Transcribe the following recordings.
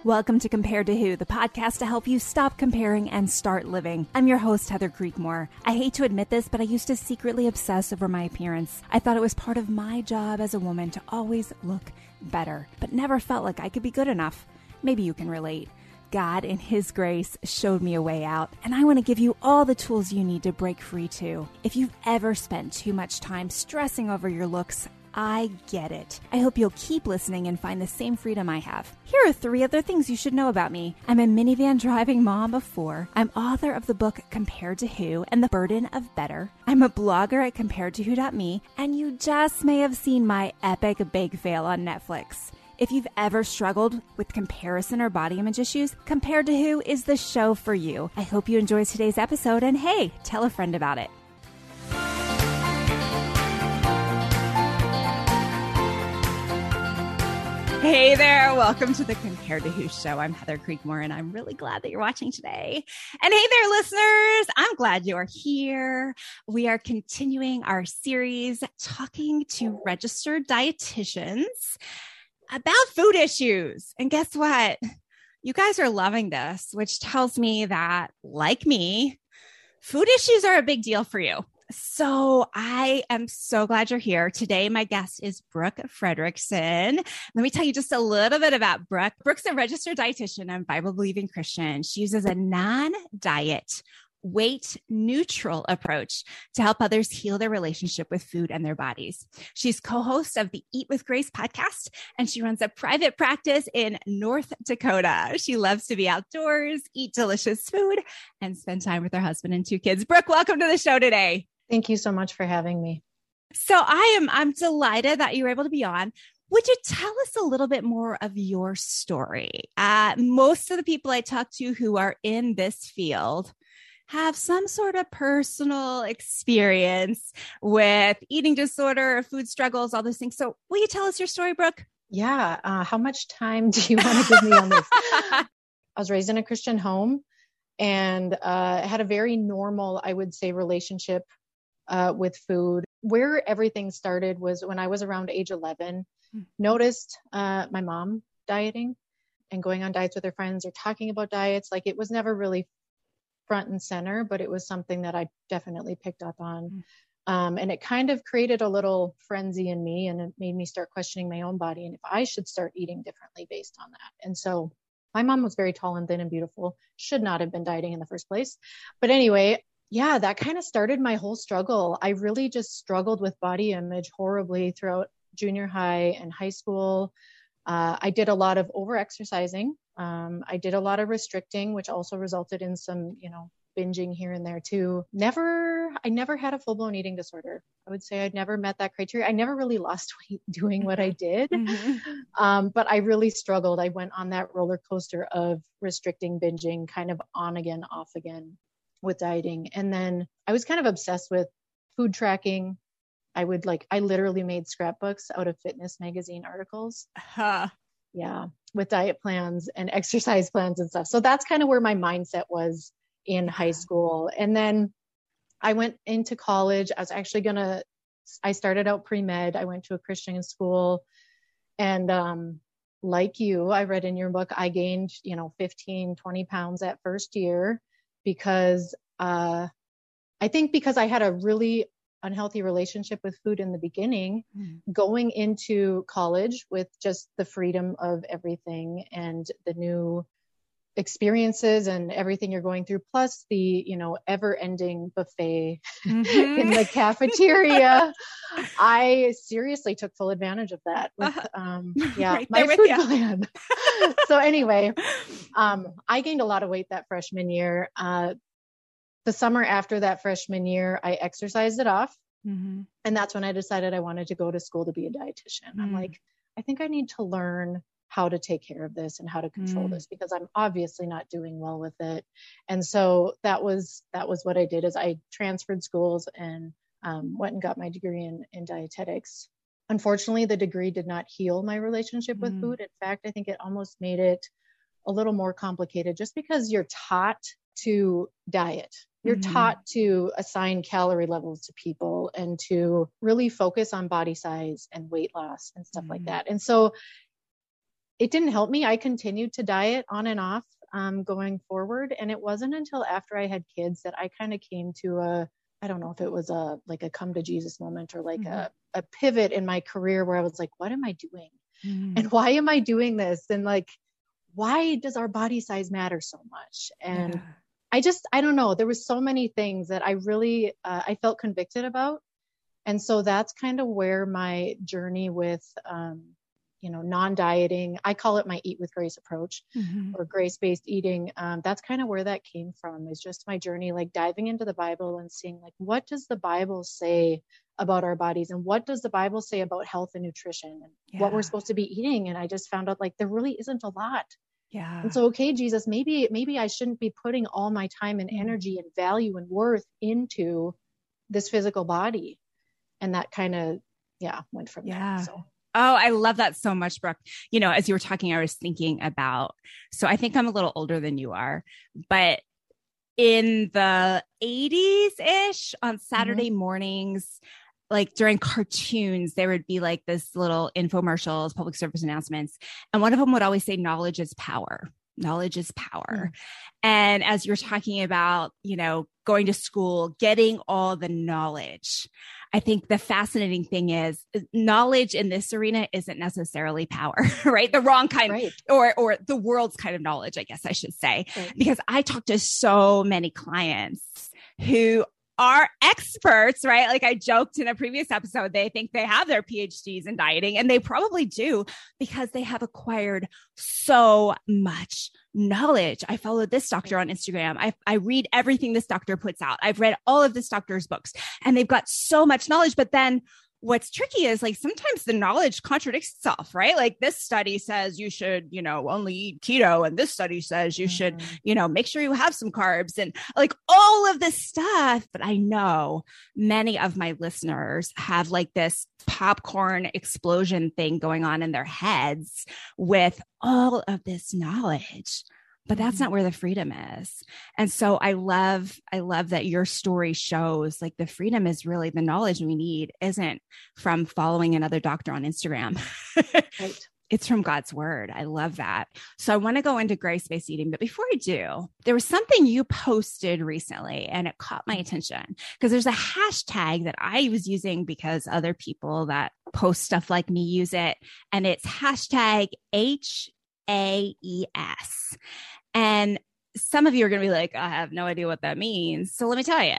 Welcome to Compared to Who, the podcast to help you stop comparing and start living. I'm your host, Heather Creekmore. I hate to admit this, but I used to secretly obsess over my appearance. I thought it was part of my job as a woman to always look better, but never felt like I could be good enough. Maybe you can relate. God, in His grace, showed me a way out, and I want to give you all the tools you need to break free too. If you've ever spent too much time stressing over your looks, I get it. I hope you'll keep listening and find the same freedom I have. Here are 3 other things you should know about me. I'm a minivan driving mom of 4. I'm author of the book Compared to Who and the Burden of Better. I'm a blogger at comparedtowho.me, and you just may have seen my epic bake fail on Netflix. If you've ever struggled with comparison or body image issues, Compared to Who is the show for you. I hope you enjoyed today's episode, and hey, tell a friend about it. Hey there, welcome to the Compared to Who show. I'm Heather Creekmore, and I'm really glad that you're watching today. And hey there, listeners, I'm glad you are here. We are continuing our series talking to registered dietitians about food issues. And guess what? You guys are loving this, which tells me that, like me, food issues are a big deal for you. So I am so glad you're here. Today, my guest is Brooke Fredrickson. Let me tell you just a little bit about Brooke. Brooke's a registered dietitian and Bible-believing Christian. She uses a non-diet, weight-neutral approach to help others heal their relationship with food and their bodies. She's co-host of the Eat with Grace podcast, and she runs a private practice in North Dakota. She loves to be outdoors, eat delicious food, and spend time with her husband and 2 kids. Brooke, welcome to the show today. Thank you so much for having me. So I'm delighted that you were able to be on. Would you tell us a little bit more of your story? Most of the people I talk to who are in this field have some sort of personal experience with eating disorder, food struggles, all those things. So will you tell us your story, Brooke? Yeah. How much time do you want to give me on this? I was raised in a Christian home and had a very normal, I would say, relationship with food. Where everything started was when I was around age 11, noticed my mom dieting and going on diets with her friends or talking about diets. Like, it was never really front and center, but it was something that I definitely picked up on. And it kind of created a little frenzy in me, and it made me start questioning my own body and if I should start eating differently based on that. And so my mom was very tall and thin and beautiful, should not have been dieting in the first place. But anyway, yeah, that kind of started my whole struggle. I really just struggled with body image horribly throughout junior high and high school. I did a lot of over-exercising. I did a lot of restricting, which also resulted in some, binging here and there too. I never had a full-blown eating disorder. I would say I'd never met that criteria. I never really lost weight doing what I did. But I really struggled. I went on that roller coaster of restricting, binging, kind of on again, off again with dieting. And then I was kind of obsessed with food tracking. I literally made scrapbooks out of fitness magazine articles. Yeah, with diet plans and exercise plans and stuff. So that's kind of where my mindset was in high school. And then I went into college. I started out pre-med. I went to a Christian school. And like you, I read in your book, I gained, 15, 20 pounds that first year because I think because I had a really unhealthy relationship with food in the beginning, going into college with just the freedom of everything and the new experiences and everything you're going through, plus the, ever ending buffet in the cafeteria. I seriously took full advantage of that with, my food plan. So anyway, I gained a lot of weight that freshman year. The summer after that freshman year, I exercised it off. And that's when I decided I wanted to go to school to be a dietitian. I'm like, I think I need to learn how to take care of this and how to control this, because I'm obviously not doing well with it. And so that was what I did, is I transferred schools and went and got my degree in dietetics. Unfortunately, the degree did not heal my relationship with food. In fact, I think it almost made it a little more complicated, just because you're taught to diet. You're taught to assign calorie levels to people and to really focus on body size and weight loss and stuff like that. And so it didn't help me. I continued to diet on and off going forward. And it wasn't until after I had kids that I kind of came to I don't know if it was like a come to Jesus moment or like a pivot in my career where I was like, what am I doing? And why am I doing this? And like, why does our body size matter so much? And I don't know. There was so many things that I really, I felt convicted about. And so that's kind of where my journey with, non-dieting, I call it my Eat with Grace approach or grace-based eating. That's kind of where that came from, is just my journey, like diving into the Bible and seeing like, what does the Bible say about our bodies? And what does the Bible say about health and nutrition and what we're supposed to be eating? And I just found out like, there really isn't a lot. Yeah. And so, okay, Jesus, maybe I shouldn't be putting all my time and energy and value and worth into this physical body. And that kind of, went from there. So. Oh, I love that so much, Brooke. As you were talking, I was thinking about, so I think I'm a little older than you are, but in the 80s-ish on Saturday mornings, like during cartoons, there would be like this little infomercials, public service announcements. And one of them would always say, knowledge is power. Knowledge is power. And as you're talking about, going to school, getting all the knowledge, I think the fascinating thing is knowledge in this arena isn't necessarily power, right? The wrong kind, or the world's kind of knowledge, I guess I should say, because I talk to so many clients who are experts, right? Like I joked in a previous episode, they think they have their PhDs in dieting, and they probably do because they have acquired so much knowledge. I follow this doctor on Instagram. I read everything this doctor puts out. I've read all of this doctor's books, and they've got so much knowledge. But then what's tricky is like sometimes the knowledge contradicts itself, right? Like this study says you should, only eat keto. And this study says you should, make sure you have some carbs and like all of this stuff. But I know many of my listeners have like this popcorn explosion thing going on in their heads with all of this knowledge. But that's not where the freedom is. And so I love that your story shows like the freedom is really the knowledge we need isn't from following another doctor on Instagram. Right. It's from God's word. I love that. So I want to go into grace-based eating. But before I do, there was something you posted recently and it caught my attention because there's a hashtag that I was using because other people that post stuff like me use it. And it's hashtag HAES. And some of you are going to be like, I have no idea what that means. So let me tell you,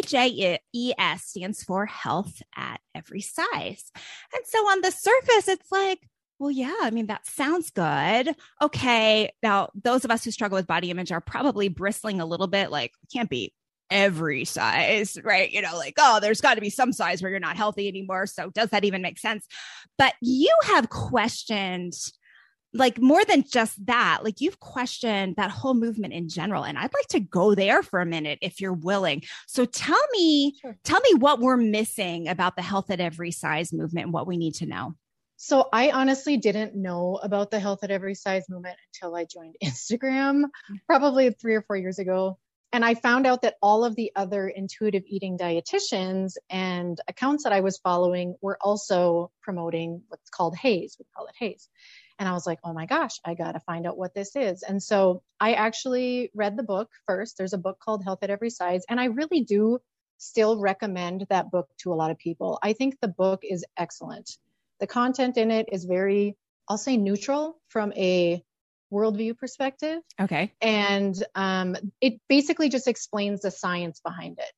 HAES stands for health at every size. And so on the surface, it's like, well, yeah, I mean, that sounds good. Okay. Now, those of us who struggle with body image are probably bristling a little bit like, it can't be every size, right? Like, oh, there's got to be some size where you're not healthy anymore. So does that even make sense? But you have questioned like more than just that, like you've questioned that whole movement in general. And I'd like to go there for a minute if you're willing. So tell me what we're missing about the health at every size movement and what we need to know. So I honestly didn't know about the health at every size movement until I joined Instagram, probably 3 or 4 years ago. And I found out that all of the other intuitive eating dietitians and accounts that I was following were also promoting what's called HAES. We call it HAES. And I was like, oh my gosh, I got to find out what this is. And so I actually read the book first. There's a book called Health at Every Size. And I really do still recommend that book to a lot of people. I think the book is excellent. The content in it is very, I'll say neutral from a worldview perspective. Okay. And it basically just explains the science behind it.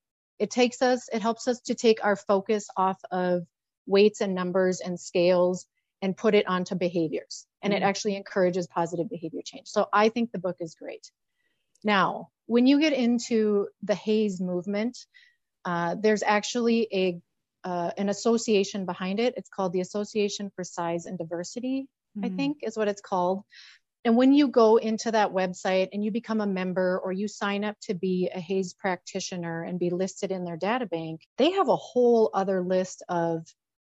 It helps us to take our focus off of weights and numbers and scales and put it onto behaviors. And it actually encourages positive behavior change. So I think the book is great. Now, when you get into the HAES movement, there's actually an association behind it. It's called the Association for Size and Diversity, I think is what it's called. And when you go into that website and you become a member or you sign up to be a HAES practitioner and be listed in their data bank, they have a whole other list of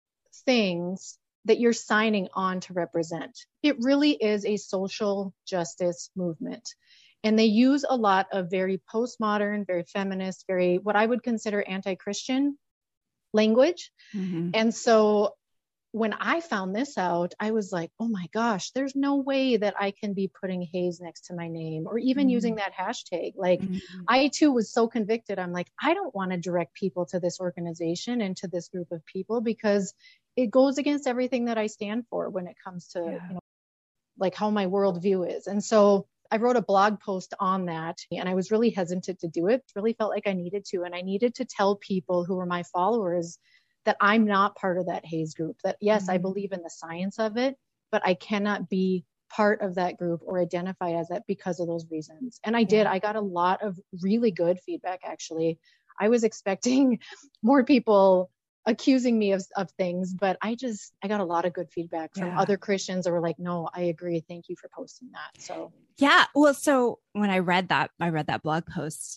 things that you're signing on to represent. It really is a social justice movement. And they use a lot of very postmodern, very feminist, very what I would consider anti-Christian language. And so when I found this out, I was like, oh my gosh, there's no way that I can be putting HAES next to my name or even using that hashtag. Like I too was so convicted. I'm like, I don't want to direct people to this organization and to this group of people because it goes against everything that I stand for when it comes to, you know, like how my worldview is. And so I wrote a blog post on that and I was really hesitant to do it. Really felt like I needed to, and I needed to tell people who were my followers that I'm not part of that HAES group, that yes, I believe in the science of it, but I cannot be part of that group or identify as that because of those reasons. And I did. I got a lot of really good feedback, actually. I was expecting more people accusing me of things, but I got a lot of good feedback from other Christians that were like, no, I agree. Thank you for posting that. So yeah. Well, so when I read that blog post,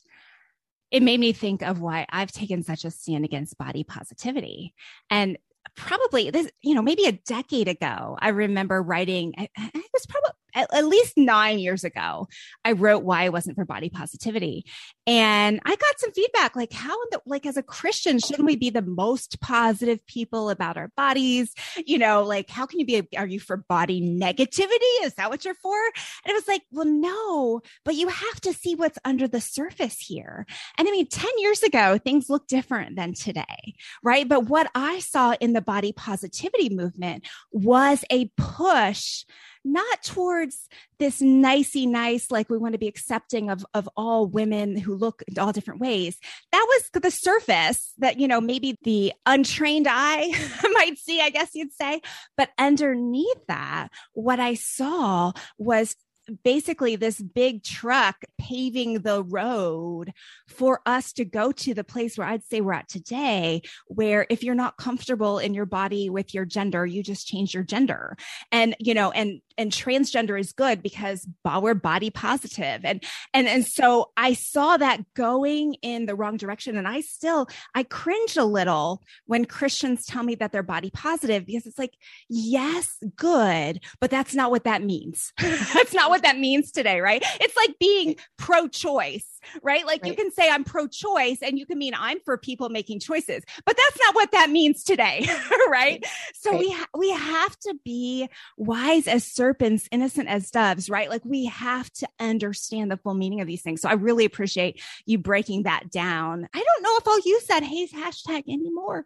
it made me think of why I've taken such a stand against body positivity. And probably this, you know, maybe a decade ago, I remember writing, it was probably at least 9 years ago, I wrote why I wasn't for body positivity. And I got some feedback, like like as a Christian, shouldn't we be the most positive people about our bodies? You know, like how can you be, are you for body negativity? Is that what you're for? And it was like, well, no, but you have to see what's under the surface here. And I mean, 10 years ago, things look different than today, right? But what I saw in the body positivity movement was a push not towards this nicey nice, like we want to be accepting of all women who look all different ways. That was the surface that, you know, maybe the untrained eye might see, I guess you'd say. But underneath that, what I saw was basically this big truck paving the road for us to go to the place where I'd say we're at today, where if you're not comfortable in your body with your gender, you just change your gender. And, you know, and transgender is good because we're body positive. And so I saw that going in the wrong direction. And I cringe a little when Christians tell me that they're body positive, because it's like, yes, good, but that's not what that means. That's not what that means today, right? It's like being pro-choice, right? Like you can say I'm pro-choice and you can mean I'm for people making choices, but that's not what that means today, right? So we have to be wise as serpents, innocent as doves, right? Like we have to understand the full meaning of these things. So I really appreciate you breaking that down. I don't know if I'll use that HAES hashtag anymore.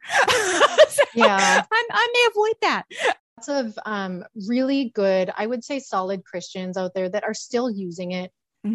So I may avoid that. Lots of really good, I would say solid Christians out there that are still using it.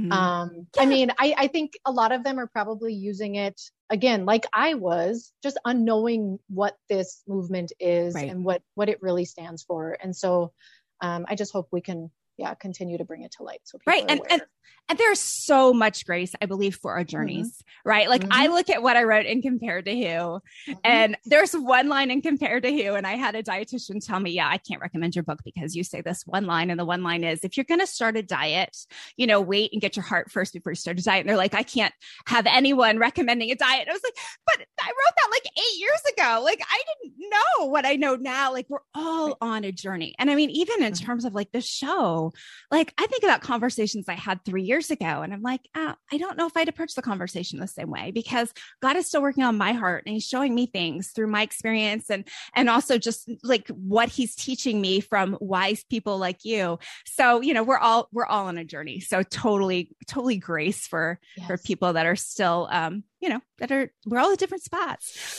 I mean, I think a lot of them are probably using it again, like I was, just unknowing what this movement is and what it really stands for. And so I just hope we can continue to bring it to light. So people are aware. And there's so much grace, I believe, for our journeys, right? Like I look at what I wrote in Compared to Who, and there's one line in Compared to Who, and I had a dietitian tell me, I can't recommend your book because you say this one line, and the one line is, if you're going to start a diet, you know, wait and get your heart first before you start a diet. And they're like, I can't have anyone recommending a diet. And I was like, but I wrote that like 8 years ago. Like I didn't know what I know now. Like we're all on a journey. And I mean, even in terms of like the show, like I think about conversations I had 3 years ago, and I'm like, I don't know if I'd approach the conversation the same way, because God is still working on my heart and he's showing me things through my experience and also just like what he's teaching me from wise people like you. So, you know, we're all on a journey. So totally grace for people that are still, you know, we're all at different spots.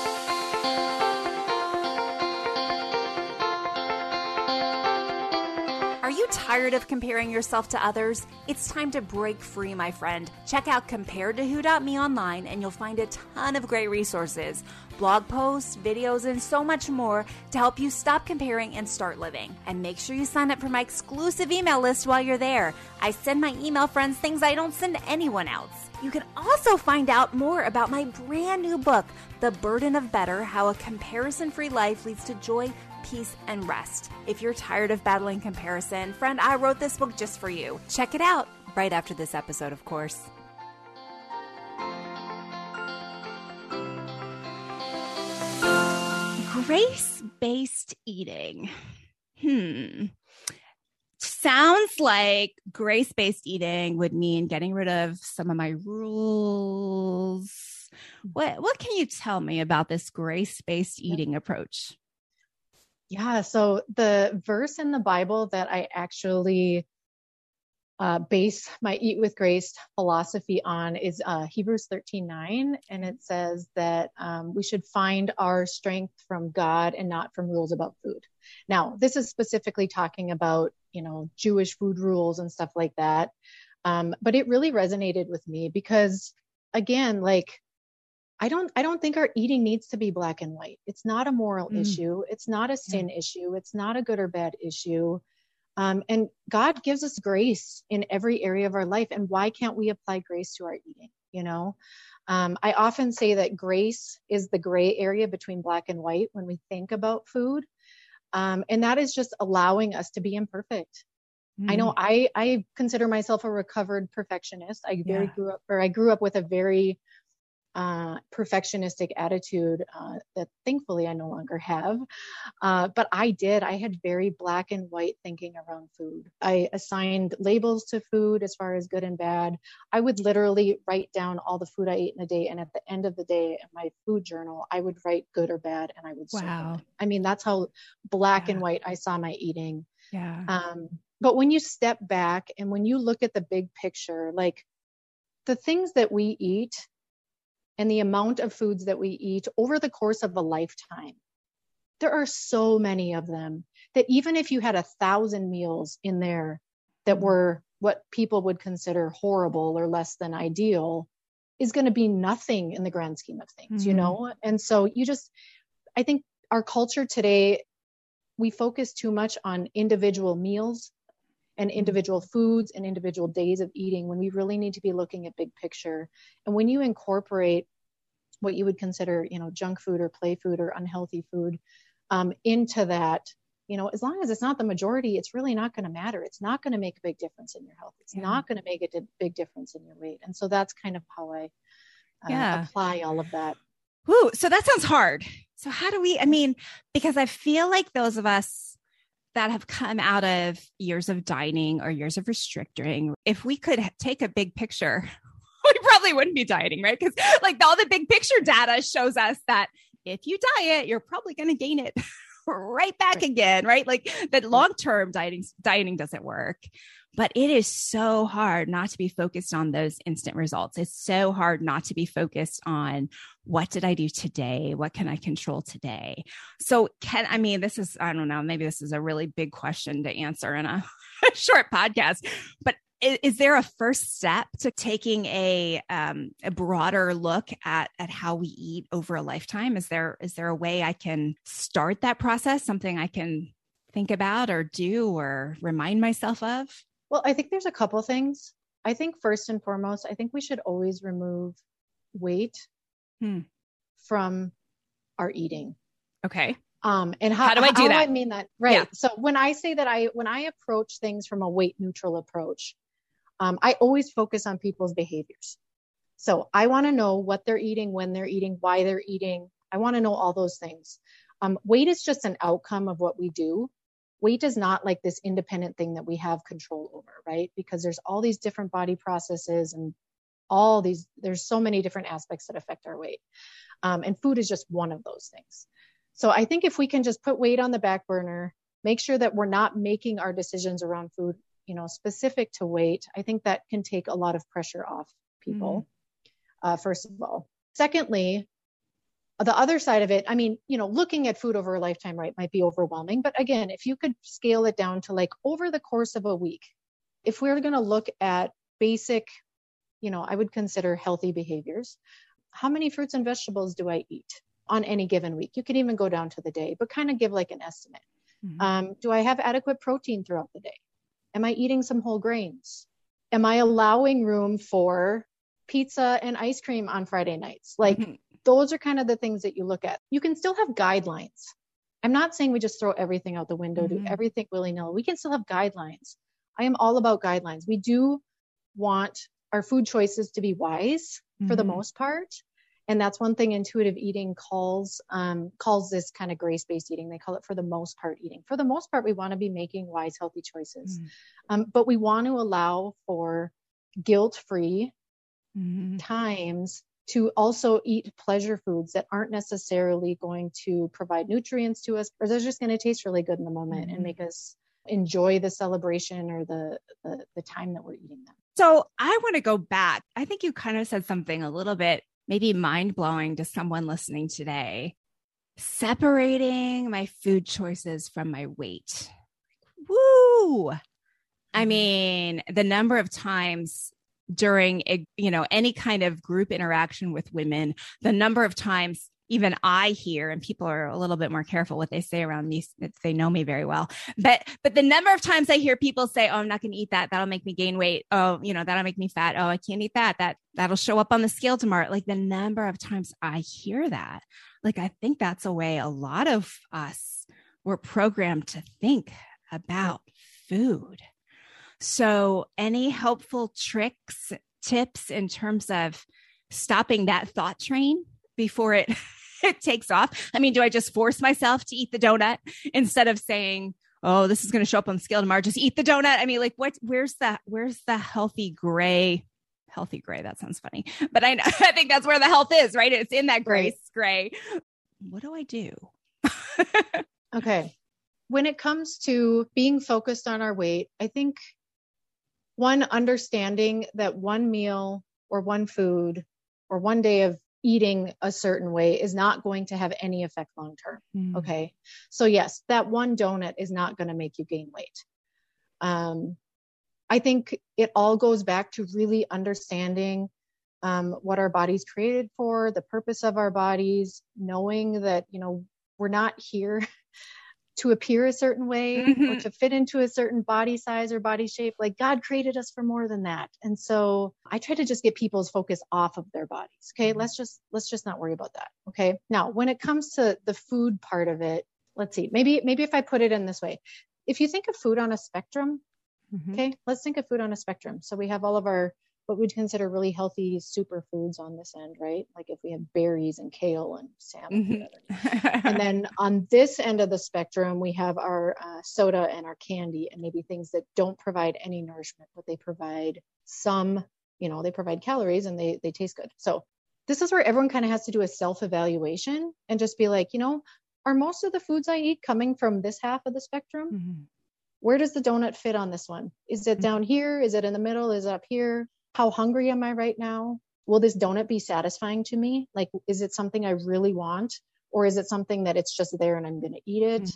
Are you tired of comparing yourself to others? It's time to break free, my friend. Check out comparedtowho.me online and you'll find a ton of great resources, blog posts, videos, and so much more to help you stop comparing and start living. And make sure you sign up for my exclusive email list while you're there. I send my email friends things I don't send anyone else. You can also find out more about my brand new book, The Burden of Better: How a Comparison-Free Life Leads to Joy, Peace, and Rest. If you're tired of battling comparison, friend, I wrote this book just for you. Check it out right after this episode, of course. Grace-based eating. Sounds like grace-based eating would mean getting rid of some of my rules. What can you tell me about this grace-based eating approach? Yeah. So the verse in the Bible that I actually base my Eat with Grace philosophy on is Hebrews 13:9. And it says that we should find our strength from God and not from rules about food. Now, this is specifically talking about, Jewish food rules and stuff like that. But it really resonated with me because, again, like, I don't think our eating needs to be black and white. It's not a moral issue. It's not a sin issue. It's not a good or bad issue. And God gives us grace in every area of our life. And why can't we apply grace to our eating? I often say that grace is the gray area between black and white when we think about food. And that is just allowing us to be imperfect. I know I consider myself a recovered perfectionist. I grew up with a very perfectionistic attitude that thankfully I no longer have. But I had very black and white thinking around food. I assigned labels to food as far as good and bad. I would literally write down all the food I ate in a day. And at the end of the day, in my food journal, I would write good or bad and I would circle it. I mean, that's how black and white I saw my eating. Yeah. But when you step back and when you look at the big picture, like the things that we eat and the amount of foods that we eat over the course of a lifetime, there are so many of them that even if you had 1,000 meals in there that were what people would consider horrible or less than ideal, is going to be nothing in the grand scheme of things, And so I think our culture today, we focus too much on individual meals and individual foods and individual days of eating when we really need to be looking at big picture. And when you incorporate what you would consider, junk food or play food or unhealthy food into that, as long as it's not the majority, it's really not going to matter. It's not going to make a big difference in your health. It's not going to make a big difference in your weight. And so that's kind of how I apply all of that. Ooh, so that sounds hard. So how do we, because I feel like those of us that have come out of years of dieting or years of restricting, if we could take a big picture, we probably wouldn't be dieting, right? Because like all the big picture data shows us that if you diet, you're probably going to gain it right back again, right? Like that long-term dieting doesn't work. But it is so hard not to be focused on those instant results. It's so hard not to be focused on what did I do today? What can I control today? So I don't know, maybe this is a really big question to answer in a short podcast, but is there a first step to taking a broader look at how we eat over a lifetime? Is there a way I can start that process? Something I can think about or do or remind myself of? Well, I think there's a couple things. I think first and foremost, I think we should always remove weight from our eating. Okay. And how do I do that? I mean that, right. Yeah. So when I say that when I approach things from a weight neutral approach, I always focus on people's behaviors. So I want to know what they're eating, when they're eating, why they're eating. I want to know all those things. Weight is just an outcome of what we do. Weight is not like this independent thing that we have control over, right? Because there's all these different body processes and there's so many different aspects that affect our weight. And food is just one of those things. So I think if we can just put weight on the back burner, make sure that we're not making our decisions around food, specific to weight, I think that can take a lot of pressure off people, first of all. Secondly, the other side of it, looking at food over a lifetime, right, might be overwhelming. But again, if you could scale it down to like over the course of a week, if we're going to look at basic, I would consider healthy behaviors, how many fruits and vegetables do I eat on any given week? You can even go down to the day, but kind of give like an estimate. Do I have adequate protein throughout the day? Am I eating some whole grains? Am I allowing room for pizza and ice cream on Friday nights? Like, those are kind of the things that you look at. You can still have guidelines. I'm not saying we just throw everything out the window, do everything willy-nilly. We can still have guidelines. I am all about guidelines. We do want our food choices to be wise for the most part. And that's one thing intuitive eating calls this kind of grace-based eating. They call it for the most part eating. For the most part, we want to be making wise, healthy choices. But we want to allow for guilt-free times to also eat pleasure foods that aren't necessarily going to provide nutrients to us, or they're just going to taste really good in the moment and make us enjoy the celebration or the time that we're eating them. So I want to go back. I think you kind of said something a little bit maybe mind-blowing to someone listening today. Separating my food choices from my weight. Woo! I mean, the number of times during any kind of group interaction with women, the number of times even I hear, and people are a little bit more careful what they say around me, they know me very well, but the number of times I hear people say, oh, I'm not going to eat that, that'll make me gain weight, oh, that'll make me fat, oh, I can't eat that'll show up on the scale tomorrow. Like the number of times I hear that, like I think that's a way a lot of us were programmed to think about food. So any helpful tricks, tips in terms of stopping that thought train before it takes off? I mean, do I just force myself to eat the donut instead of saying, oh, this is going to show up on the scale tomorrow, just eat the donut? I mean, like where's the healthy gray? Healthy gray, that sounds funny, but I think that's where the health is, right? It's in that gray. What do I do? Okay. When it comes to being focused on our weight, I think one, understanding that one meal or one food or one day of eating a certain way is not going to have any effect long-term. Okay. So yes, that one donut is not going to make you gain weight. I think it all goes back to really understanding what our body's created for, the purpose of our bodies, knowing that, we're not here to appear a certain way or to fit into a certain body size or body shape. Like God created us for more than that. And so I try to just get people's focus off of their bodies. Okay. Let's just not worry about that. Okay. Now, when it comes to the food part of it, let's see, maybe if I put it in this way, if you think of food on a spectrum, okay, let's think of food on a spectrum. So we have all of our, what we'd consider really healthy superfoods on this end, right? Like if we have berries and kale and salmon. And then on this end of the spectrum, we have our soda and our candy and maybe things that don't provide any nourishment, but they provide some, they provide calories and they taste good. So this is where everyone kind of has to do a self-evaluation and just be like, are most of the foods I eat coming from this half of the spectrum? Where does the donut fit on this one? Is it down here? Is it in the middle? Is it up here? How hungry am I right now? Will this donut be satisfying to me? Like, is it something I really want? Or is it something that it's just there and I'm going to eat it?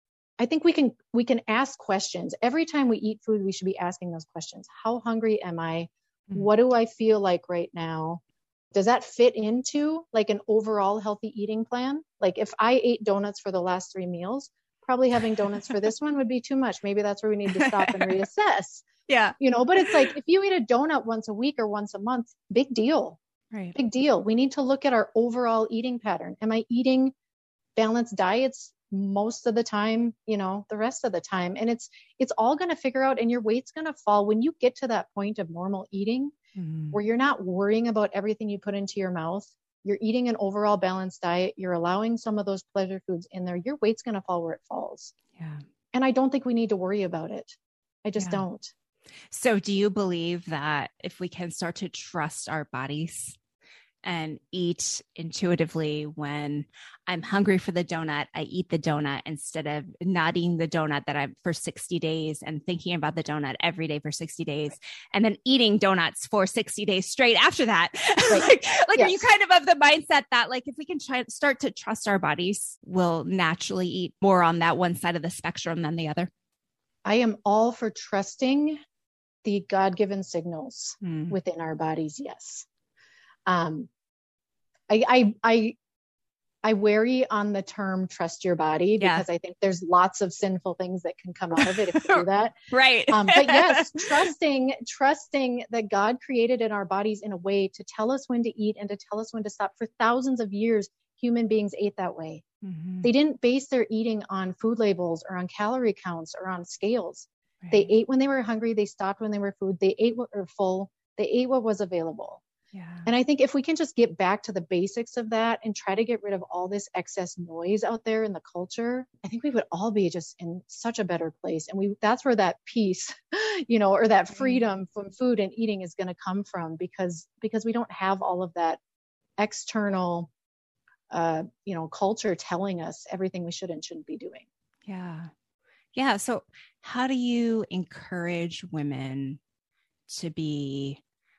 I think we can ask questions. Every time we eat food, we should be asking those questions. How hungry am I? What do I feel like right now? Does that fit into like an overall healthy eating plan? Like if I ate donuts for the last 3 meals, probably having donuts for this one would be too much. Maybe that's where we need to stop and reassess. Yeah. But it's like, if you eat a donut once a week or once a month, big deal. Right. Big deal. We need to look at our overall eating pattern. Am I eating balanced diets most of the time, the rest of the time? And it's all going to figure out, and your weight's going to fall when you get to that point of normal eating where you're not worrying about everything you put into your mouth. You're eating an overall balanced diet. You're allowing some of those pleasure foods in there. Your weight's going to fall where it falls. Yeah. And I don't think we need to worry about it. I just don't. So do you believe that if we can start to trust our bodies and eat intuitively, when I'm hungry for the donut, I eat the donut instead of not eating the donut that I'm for 60 days and thinking about the donut every day for 60 days and then eating donuts for 60 days straight after that? Right. like yes. Are you kind of the mindset that like, if we can start to trust our bodies, we'll naturally eat more on that one side of the spectrum than the other? I am all for trusting the God-given signals within our bodies. Yes. I wary on the term trust your body because I think there's lots of sinful things that can come out of it if you do that. Right. But yes, trusting that God created in our bodies in a way to tell us when to eat and to tell us when to stop. For thousands of years, human beings ate that way. They didn't base their eating on food labels or on calorie counts or on scales. Right. They ate when they were hungry. They stopped when they were full. They ate what were full. They ate what was available. Yeah. And I think if we can just get back to the basics of that and try to get rid of all this excess noise out there in the culture, I think we would all be just in such a better place. And that's where that peace, or that freedom from food and eating is going to come from, because we don't have all of that external, culture telling us everything we should and shouldn't be doing. Yeah. Yeah. So how do you encourage women to be,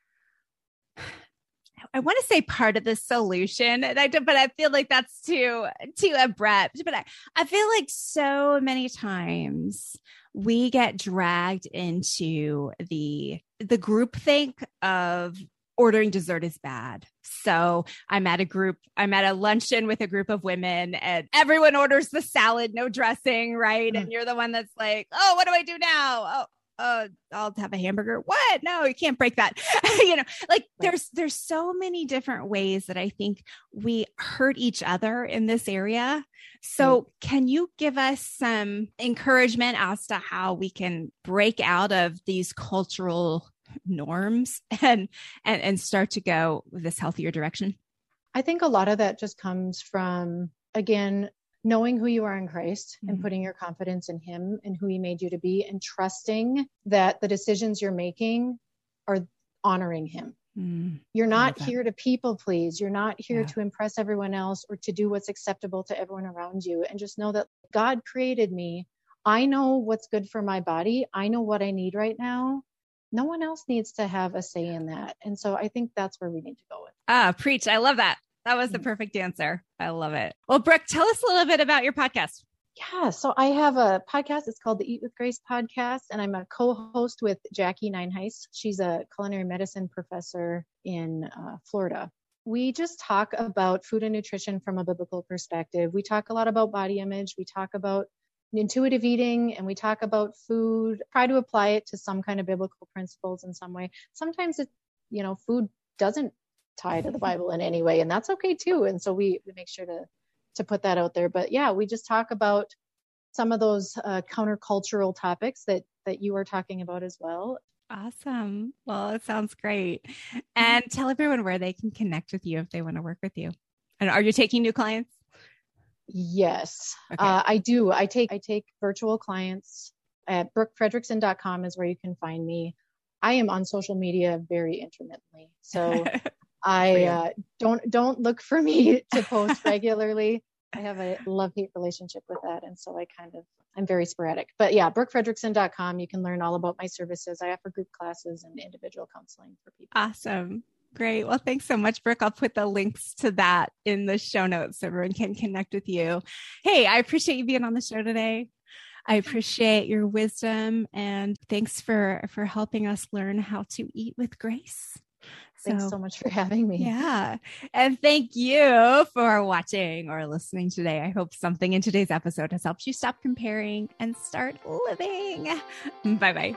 I want to say part of the solution, but I feel like that's too abrupt. But I feel like so many times we get dragged into the groupthink of ordering dessert is bad. So I'm at a luncheon with a group of women and everyone orders the salad, no dressing, right? Mm. And you're the one that's like, oh, what do I do now? I'll have a hamburger. What? No, you can't break that. There's so many different ways that I think we hurt each other in this area. So can you give us some encouragement as to how we can break out of these cultural norms and start to go this healthier direction? I think a lot of that just comes from, again, knowing who you are in Christ and putting your confidence in him and who he made you to be, and trusting that the decisions you're making are honoring him. You're not here to people please. You're not here to impress everyone else or to do what's acceptable to everyone around you. And just know that God created me. I know what's good for my body. I know what I need right now. No one else needs to have a say in that. And so I think that's where we need to go with. Preach. I love that. That was the perfect answer. I love it. Well, Brooke, tell us a little bit about your podcast. Yeah. So I have a podcast. It's called the Eat with Grace podcast. And I'm a co-host with Jackie Nineheist. She's a culinary medicine professor in Florida. We just talk about food and nutrition from a biblical perspective. We talk a lot about body image. We talk about intuitive eating, and we talk about food, try to apply it to some kind of biblical principles in some way. Sometimes food doesn't tie to the Bible in any way, and that's okay too. And so we make sure to put that out there. But yeah, we just talk about some of those countercultural topics that you are talking about as well. Awesome. Well, it sounds great. And tell everyone where they can connect with you if they want to work with you. And are you taking new clients? Yes, okay. I do. I take virtual clients at brookefredrickson.com is where you can find me. I am on social media very intermittently. So I don't look for me to post regularly. I have a love-hate relationship with that. And so I'm very sporadic. But yeah, brookefredrickson.com. You can learn all about my services. I offer group classes and individual counseling for people. Awesome. Great. Well, thanks so much, Brooke. I'll put the links to that in the show notes so everyone can connect with you. Hey, I appreciate you being on the show today. I appreciate your wisdom, and thanks for helping us learn how to eat with grace. Thanks so much for having me. Yeah. And thank you for watching or listening today. I hope something in today's episode has helped you stop comparing and start living. Bye-bye.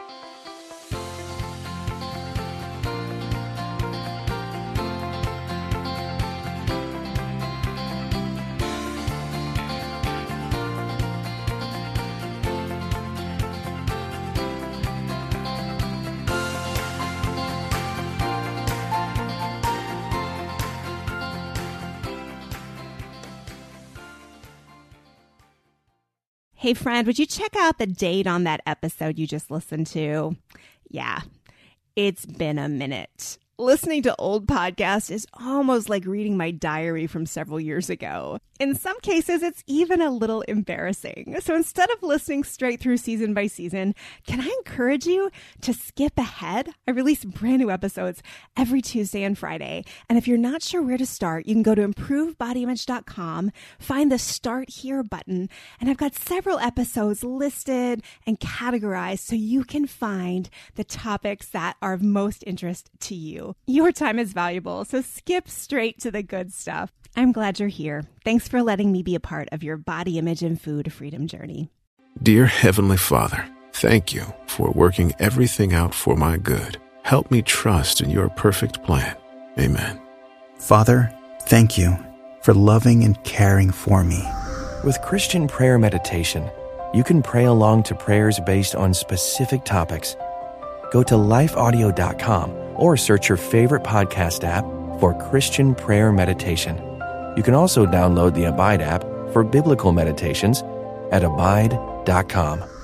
Hey, friend, would you check out the date on that episode you just listened to? Yeah, it's been a minute. Listening to old podcasts is almost like reading my diary from several years ago. In some cases, it's even a little embarrassing. So instead of listening straight through season by season, can I encourage you to skip ahead? I release brand new episodes every Tuesday and Friday. And if you're not sure where to start, you can go to improvedbodyimage.com, find the Start Here button, and I've got several episodes listed and categorized so you can find the topics that are of most interest to you. Your time is valuable, so skip straight to the good stuff. I'm glad you're here. Thanks for letting me be a part of your body image and food freedom journey. Dear Heavenly Father, thank you for working everything out for my good. Help me trust in your perfect plan. Amen. Father, thank you for loving and caring for me. With Christian Prayer Meditation, you can pray along to prayers based on specific topics. Go to lifeaudio.com or search your favorite podcast app for Christian Prayer Meditation. You can also download the Abide app for biblical meditations at abide.com.